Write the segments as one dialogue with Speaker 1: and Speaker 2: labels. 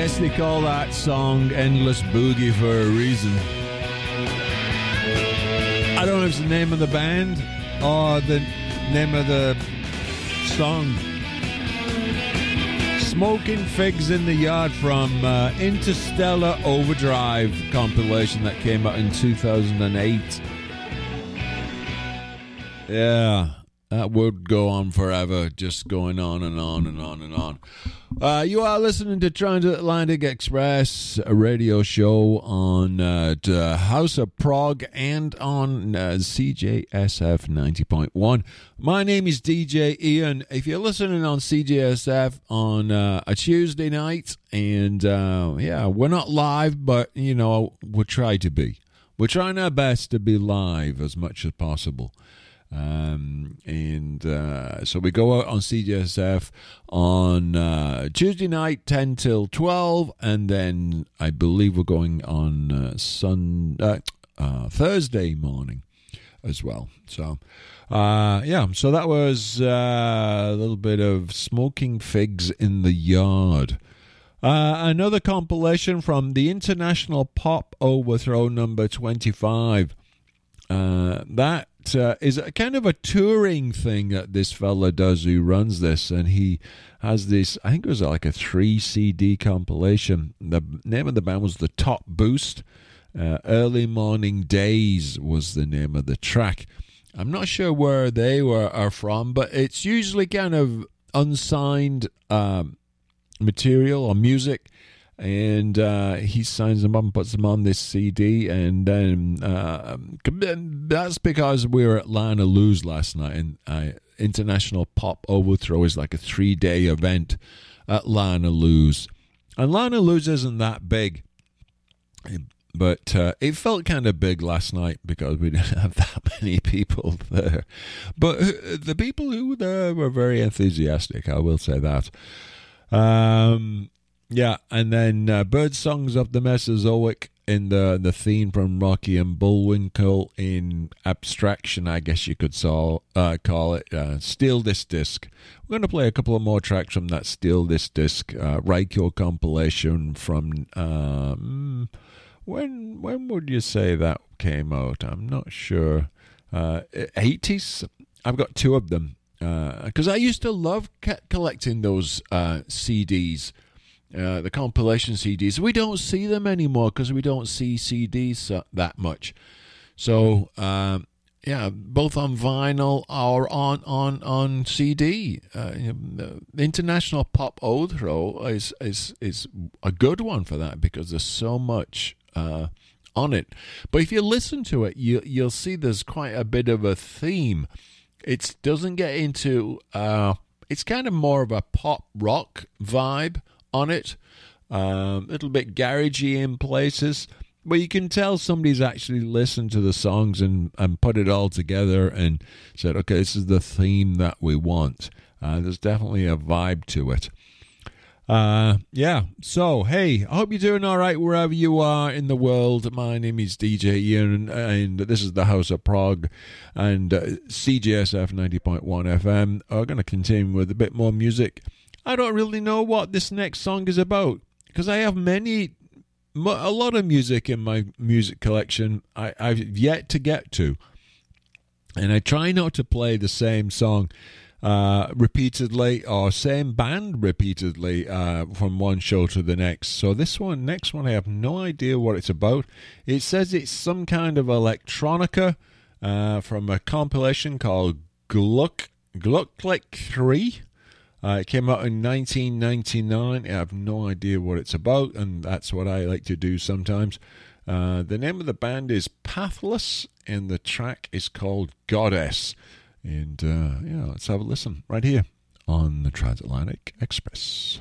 Speaker 1: guess they call that song Endless Boogie for a reason. I don't know if it's the name of the band or the name of the song. Smoking Figs in the Yard from Interstellar Overdrive compilation that came out in 2008. Yeah, that would go on forever, just going on and on and on and on. You are listening to Transatlantic Express, a radio show on House of Prog and on CJSF 90.1. My name is DJ Ian. If you're listening on CJSF on a Tuesday night, and we're not live, but, we'll try to be. We're trying our best to be live as much as possible. So we go out on CJSF on Tuesday night 10 till 12, and then I believe we're going on Thursday morning as well. So so that was a little bit of Smoking Figs in the Yard. Another compilation from the International Pop Overthrow number 25. That is a kind of a touring thing that this fella does who runs this, and he has this, I think it was like a 3 CD compilation. The name of the band was The Top Boost. Early Morning Days was the name of the track. I'm not sure where they are from, but it's usually kind of unsigned material or music. And he signs them up and puts them on this CD. And then that's because we were at Lana Lou's last night. And International Pop Overthrow is like a 3-day event at Lana Lou's. And Lana Lou's isn't that big. But it felt kind of big last night because we didn't have that many people there. But the people who were there were very enthusiastic, I will say that. Yeah, and then Bird Songs of the Mesozoic in the theme from Rocky and Bullwinkle in Abstraction, I guess you could call it. Steal This Disc. We're going to play a couple of more tracks from that Steal This Disc Raikyo compilation from... when would you say that came out? I'm not sure. 80s? I've got 2 of them. Because I used to love collecting those CDs. The compilation CDs. We don't see them anymore because we don't see CDs that much. So, both on vinyl or on CD. The International Pop Overthrow is a good one for that because there's so much on it. But if you listen to it, you'll see there's quite a bit of a theme. It doesn't get into... it's kind of more of a pop rock vibe on it, a little bit garagey in places, but you can tell somebody's actually listened to the songs and put it all together and said, okay, this is the theme that we want. There's definitely a vibe to it. So hey, I hope you're doing all right wherever you are in the world. My name is DJ Ian, and this is the House of Prog and CJSF 90.1 FM. I'm going to continue with a bit more music. I don't really know what this next song is about because I have a lot of music in my music collection I've yet to get to. And I try not to play the same song repeatedly or same band repeatedly from one show to the next. So next one, I have no idea what it's about. It says it's some kind of electronica from a compilation called Glucklick 3. It came out in 1999. I have no idea what it's about, and that's what I like to do sometimes. The name of the band is Pathless, and the track is called Goddess. And, let's have a listen right here on the Transatlantic Express.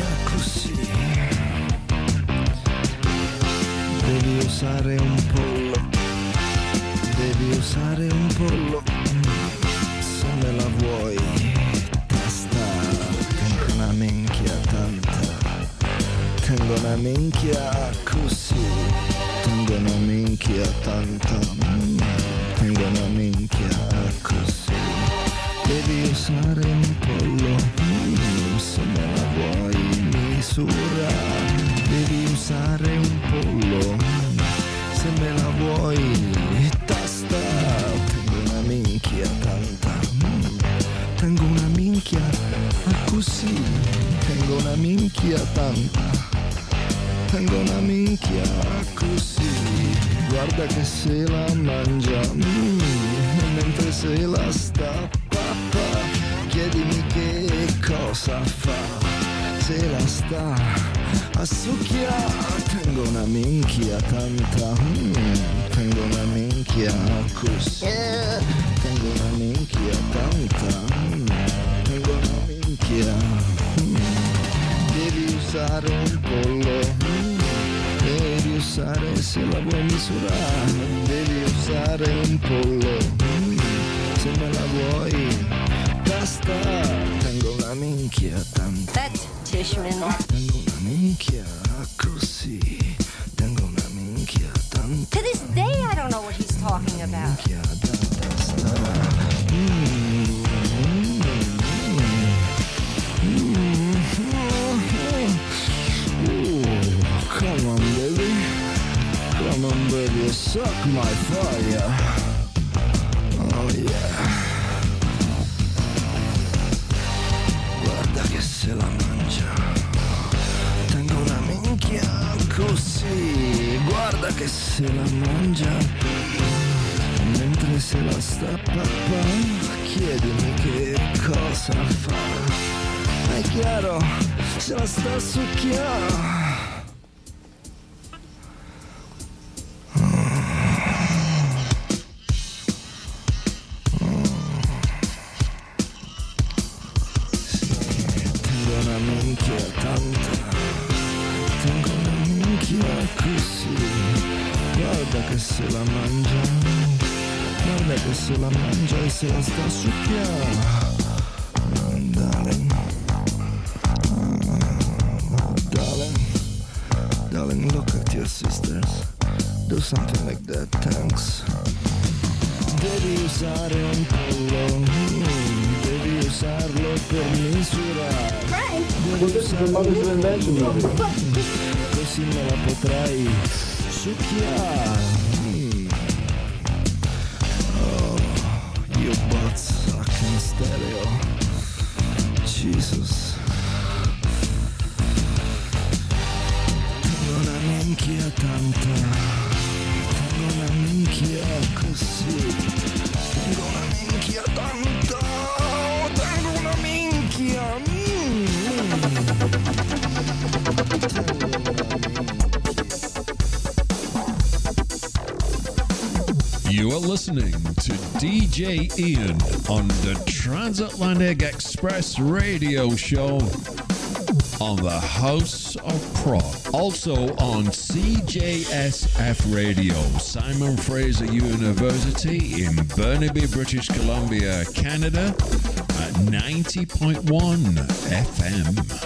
Speaker 2: minchia così. Devi usare un pollo, devi usare un pollo, se me la vuoi, testa, tengo una minchia tanta, tengo una minchia così, tengo una minchia tanta, tengo una minchia così, devi usare un pollo, se me la vuoi misura, devi usare un pollo, se me la vuoi tasta, tengo una minchia tanta, tengo una minchia così, tengo una minchia tanta, tengo una minchia così, guarda che se la mangia, mentre se la sta papà, chiedimi che cosa fa, se la sta a succhiare, tengo una minchia tanta, tengo una minchia così, tengo una minchia tanta, tengo una minchia, devi usare un pollo, devi usare se la vuoi misurare, devi usare un pollo, se me la vuoi tasta, tengo una minchia tanta, tengo una minchia così, tengo una minchia tanta.
Speaker 3: To this day I don't know what he's talking about.
Speaker 2: Minchia tanta. Come on baby, come on baby, suck my fire. Oh yeah. Guarda che se la mangia, tengo una minchia così, guarda che se la mangia, mentre se la sta papà, chiedimi che cosa fa, è chiaro, se la sta a succhiare. Guarda che se la mangia, guarda che se la mangia e se la sta a succhiare. Darling, darling, look at your sisters, do something like that, thanks. Devi usare un pollo, devi usarlo per misurare. Devi usarlo così me la potrai succhiare. Oh, your butt suck in stereo. Jesus. Tengo una minchia tanta, tengo una minchia così, tengo una minchia tanta, tengo una minchia.
Speaker 1: You are listening to DJ Ian on the Transatlantic Express radio show on the House of Prog. Also on CJSF Radio, Simon Fraser University in Burnaby, British Columbia, Canada at 90.1 FM.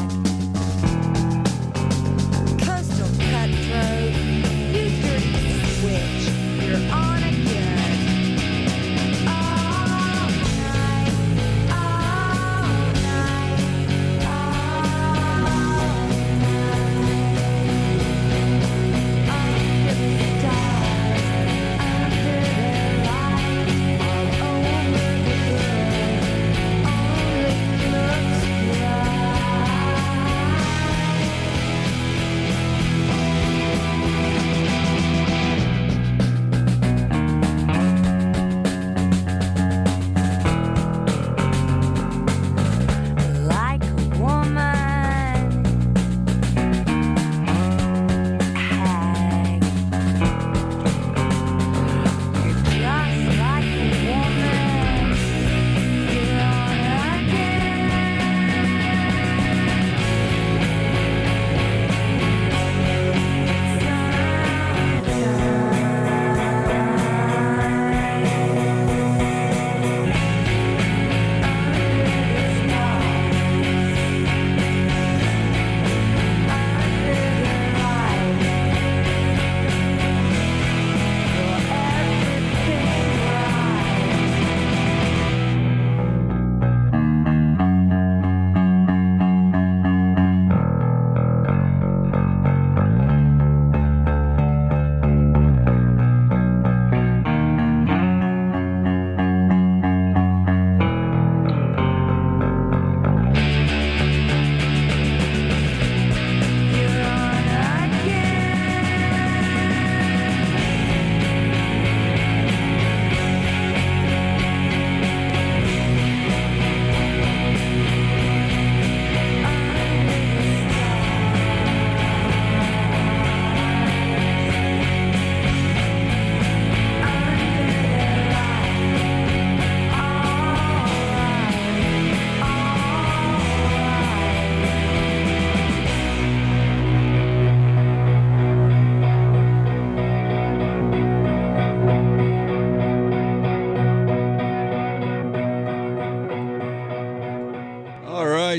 Speaker 3: Coastal cutthroat, you dirty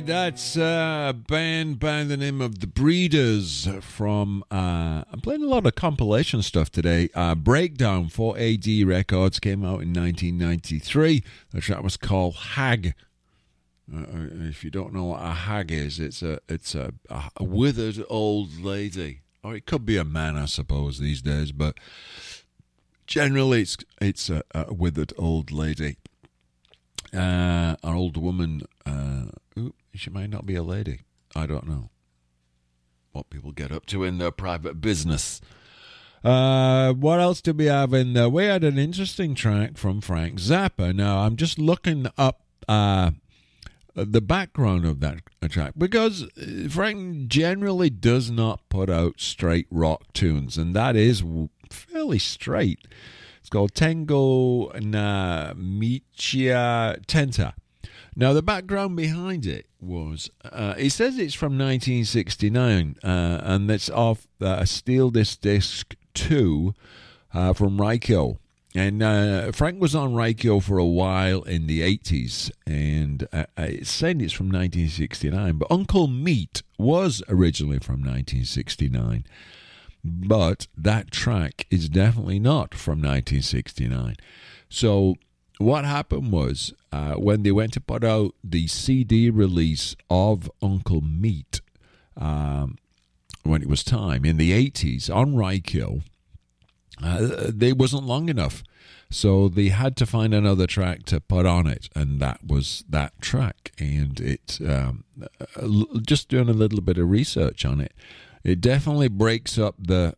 Speaker 1: right, that's a band by the name of The Breeders from, I'm playing a lot of compilation stuff today. Breakdown for AD Records came out in 1993. The track was called Hag. If you don't know what a hag is, it's a withered old lady. Or it could be a man, I suppose, these days, but generally it's a withered old lady. An old woman, she might not be a lady. I don't know what people get up to in their private business. What else did we have in there? We had an interesting track from Frank Zappa. Now, I'm just looking up the background of that track because Frank generally does not put out straight rock tunes, and that is fairly straight. It's called Tengo na Michia Tenta. Now, the background behind it was, he says it's from 1969, and it's off a Steel Disc 2 from Raikyo. And Frank was on Raikyo for a while in the 80s, and it's saying it's from 1969, but Uncle Meat was originally from 1969. But that track is definitely not from 1969. So what happened was when they went to put out the CD release of Uncle Meat, when it was time, in the 80s, on Raikyo, they wasn't long enough. So they had to find another track to put on it, and that was that track. And it's just doing a little bit of research on it. It definitely breaks up the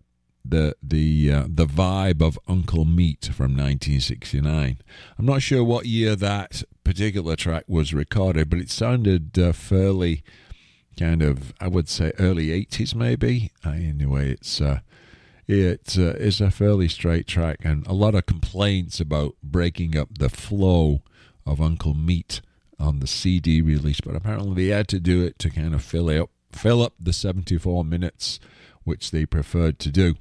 Speaker 1: vibe of Uncle Meat from 1969. I'm not sure what year that particular track was recorded, but it sounded fairly kind of, I would say, early 80s maybe. Anyway, it's a fairly straight track, and a lot of complaints about breaking up the flow of Uncle Meat on the CD release, but apparently they had to do it to kind of fill up the 74 minutes, which they preferred to do.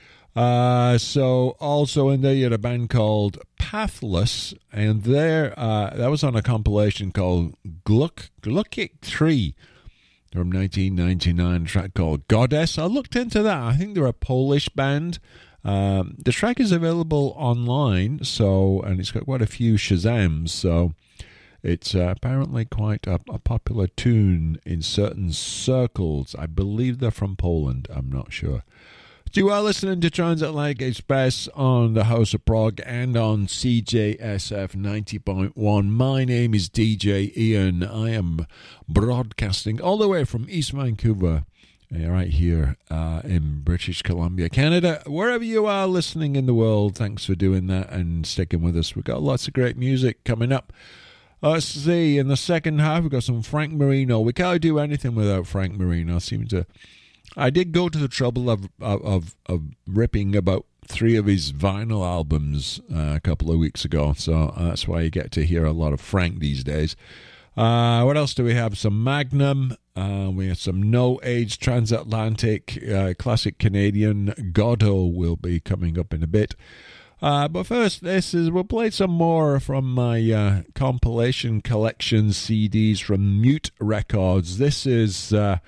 Speaker 1: So also in there you had a band called Pathless, and there that was on a compilation called Gluckik 3 from 1999, a track called Goddess. I looked into that. I think they're a Polish band. The track is available online, and it's got quite a few Shazams, so it's apparently quite a popular tune in certain circles. I believe they're from Poland. I'm not sure. You are listening to Transatlantic Express on the House of Prog and on CJSF 90.1. My name is DJ Ian. I am broadcasting all the way from East Vancouver, right here in British Columbia, Canada. Wherever you are listening in the world, thanks for doing that and sticking with us. We've got lots of great music coming up. Let's see, in the second half, we've got some Frank Marino. We can't do anything without Frank Marino. I did go to the trouble of ripping about 3 of his vinyl albums a couple of weeks ago, so that's why you get to hear a lot of Frank these days. What else do we have? Some Magnum. We have some No Age Transatlantic, classic Canadian. Godot will be coming up in a bit. But first, we'll play some more from my compilation collection CDs from Mute Records. This is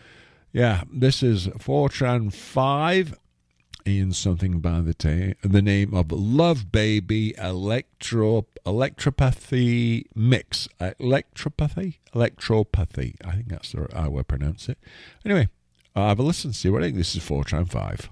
Speaker 1: Fortran 5 in something by the name of Love Baby Electropathy Mix. Electropathy. I think that's how I pronounce it. Anyway, have a listen, see what I think. This is Fortran 5.